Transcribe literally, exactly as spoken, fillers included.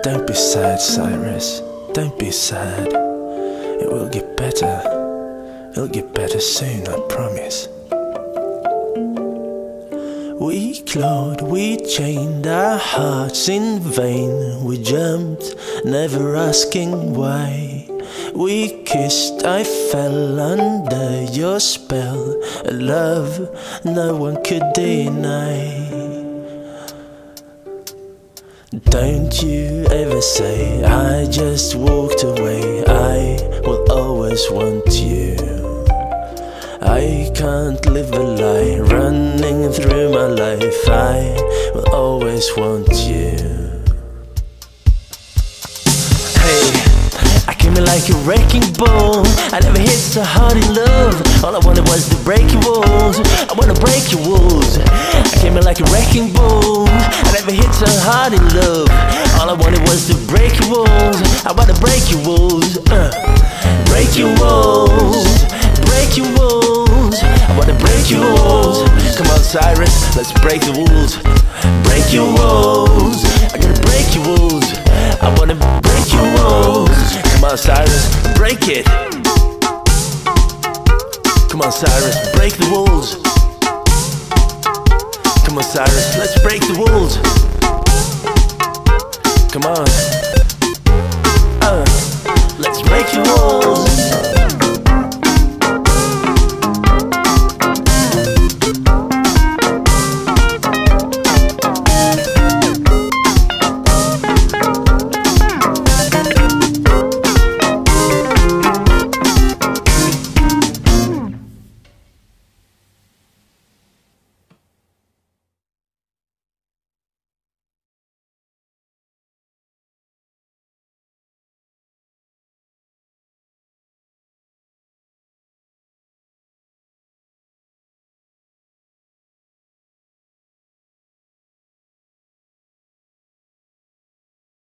Don't be sad, Cyrus, don't be sad. It will get better, it'll get better soon, I promise. We clawed, we chained our hearts in vain. We jumped, never asking why. We kissed, I fell under your spell. A love no one could deny. Don't you ever say I just walked away. I will always want you. I can't live a lie running through my life. I will always want you. Hey, I came in like a wrecking ball. I never hit so hard in love. All I wanted was to break your walls. I wanna break your walls. I came in like a wrecking ball. I never hit so hard in love. All I wanted was to break your walls. I wanna break your walls. uh. Break your walls. Break your walls. I wanna break your walls. Come on, Cyrus, let's break the walls. Break your walls. I gotta break your walls. I wanna break your walls. Come on, Cyrus, break it. Come on, Cyrus, break the walls. Come on, Cyrus, let's break the walls. Come on. Uh, let's break your walls.